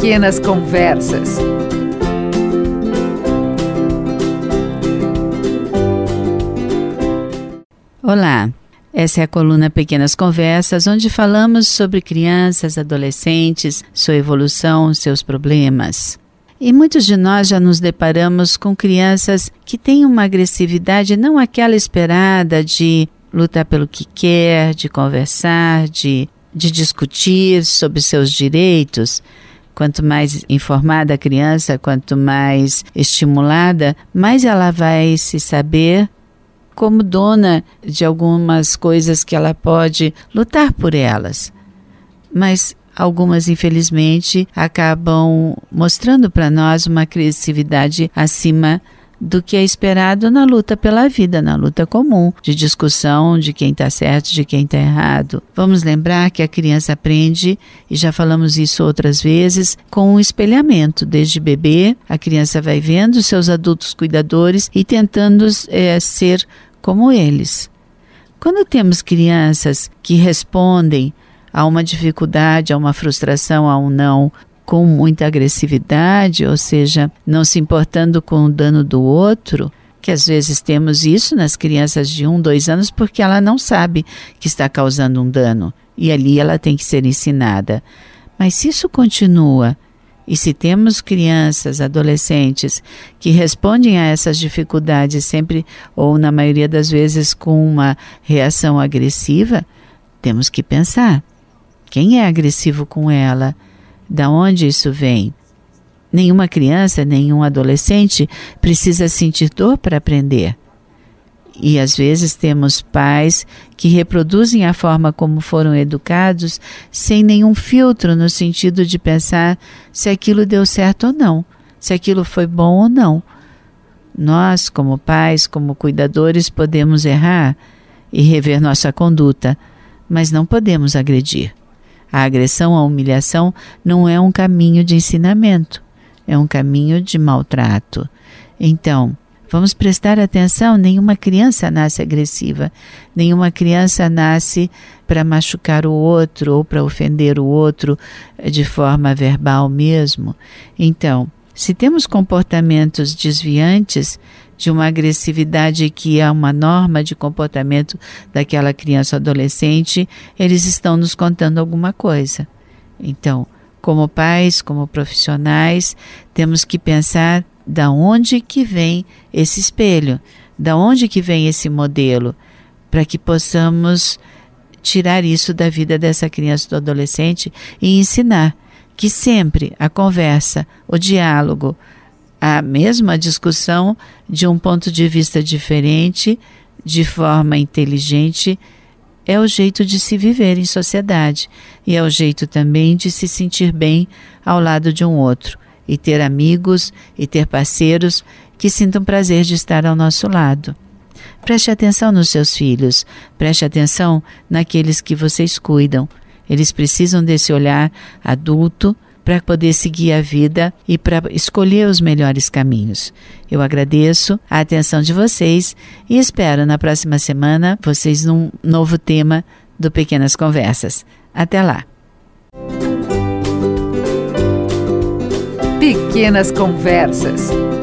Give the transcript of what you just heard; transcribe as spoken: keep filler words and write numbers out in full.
Pequenas Conversas. Olá, essa é a coluna Pequenas Conversas, onde falamos sobre crianças, adolescentes, sua evolução, seus problemas. E muitos de nós já nos deparamos com crianças que têm uma agressividade não aquela esperada de lutar pelo que quer, de conversar, de, de discutir sobre seus direitos. Quanto mais informada a criança, quanto mais estimulada, mais ela vai se saber como dona de algumas coisas que ela pode lutar por elas. Mas algumas, infelizmente, acabam mostrando para nós uma agressividade acima do que é esperado na luta pela vida, na luta comum, de discussão de quem está certo, de quem está errado. Vamos lembrar que a criança aprende, e já falamos isso outras vezes, com um espelhamento. Desde bebê, a criança vai vendo seus adultos cuidadores e tentando é, ser como eles. Quando temos crianças que respondem a uma dificuldade, a uma frustração, a um não, com muita agressividade, ou seja, não se importando com o dano do outro, que às vezes temos isso nas crianças de um, dois anos, porque ela não sabe que está causando um dano, e ali ela tem que ser ensinada. Mas se isso continua, e se temos crianças, adolescentes, que respondem a essas dificuldades sempre, ou na maioria das vezes, com uma reação agressiva, temos que pensar, quem é agressivo com ela? Da onde isso vem? Nenhuma criança, nenhum adolescente precisa sentir dor para aprender. E às vezes temos pais que reproduzem a forma como foram educados sem nenhum filtro no sentido de pensar se aquilo deu certo ou não, se aquilo foi bom ou não. Nós, como pais, como cuidadores, podemos errar e rever nossa conduta, mas não podemos agredir. A agressão, a humilhação não é um caminho de ensinamento, é um caminho de maltrato. Então, vamos prestar atenção, nenhuma criança nasce agressiva, nenhuma criança nasce para machucar o outro ou para ofender o outro de forma verbal mesmo. Então, se temos comportamentos desviantes de uma agressividade que é uma norma de comportamento daquela criança ou adolescente, eles estão nos contando alguma coisa. Então, como pais, como profissionais, temos que pensar da onde que vem esse espelho, da onde que vem esse modelo, para que possamos tirar isso da vida dessa criança ou do adolescente e ensinar que sempre a conversa, o diálogo, a mesma discussão de um ponto de vista diferente, de forma inteligente, é o jeito de se viver em sociedade e é o jeito também de se sentir bem ao lado de um outro e ter amigos e ter parceiros que sintam prazer de estar ao nosso lado. Preste atenção nos seus filhos, preste atenção naqueles que vocês cuidam. Eles precisam desse olhar adulto para poder seguir a vida e para escolher os melhores caminhos. Eu agradeço a atenção de vocês e espero na próxima semana vocês num novo tema do Pequenas Conversas. Até lá! Pequenas Conversas.